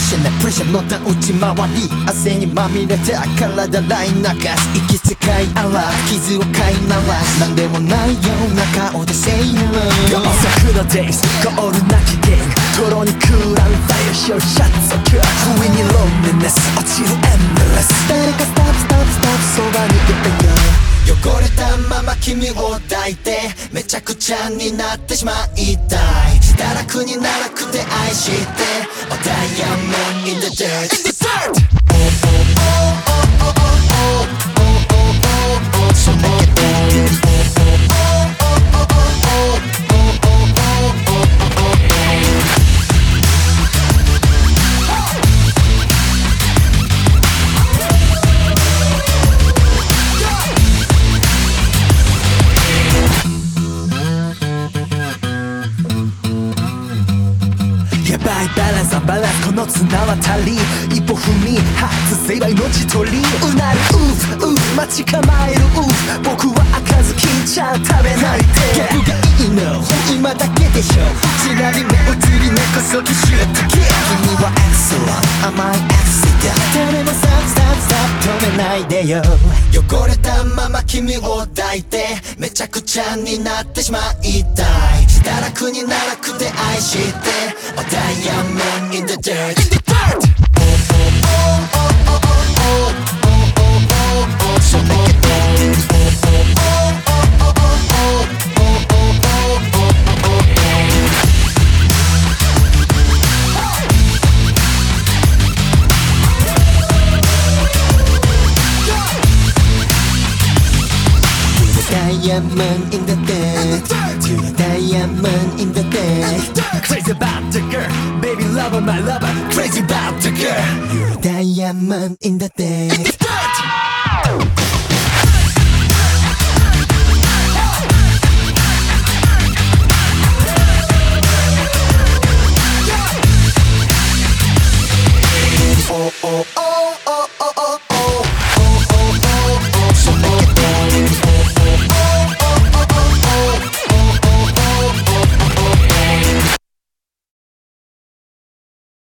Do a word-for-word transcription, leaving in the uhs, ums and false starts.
シャなプレッシャーの打ち回り汗にまみれた体ライン流す息使い荒ら傷を飼いならすなんでもないような顔で Say hello 桜 days ゴールなきゲームトロにクーランファイアショーシャツをキュア不意にロンリネス落ちるエンドレス誰かスタップスタップスタップそばにいてよ汚れたまま君を抱いてめちゃくちゃになってしまいたい堕落にならくて愛して Oh diamond in the dirt In the dirt! Oh oh oh oh oh oh oh oh oh oh So make it beat Oh oh oh oh oh oh oh oh oh oh oh やばいバランスバランスこの綱渡り一歩踏み外せば命取りうなるうう待ち構えるう僕は赤ずきんちゃん食べないで逆がいいの今だけでしょちなみに目移り根こそぎシュートキル君はエクセロン甘いエクセダ誰もサッサッサッ止めないでよ汚れたまま君を抱いてめちゃくちゃになってしまいたい堕落にならくて愛して Oh diamond in the dirt In the dirt! Oh oh oh oh oh oh oh oh oh oh So make it beat Oh oh oh oh oh oh oh oh oh oh oh ダイヤモンド in the dirt You're a diamond in the dirt Crazy about the girl Baby lover my lover Crazy about the girl You're a diamond in the dirt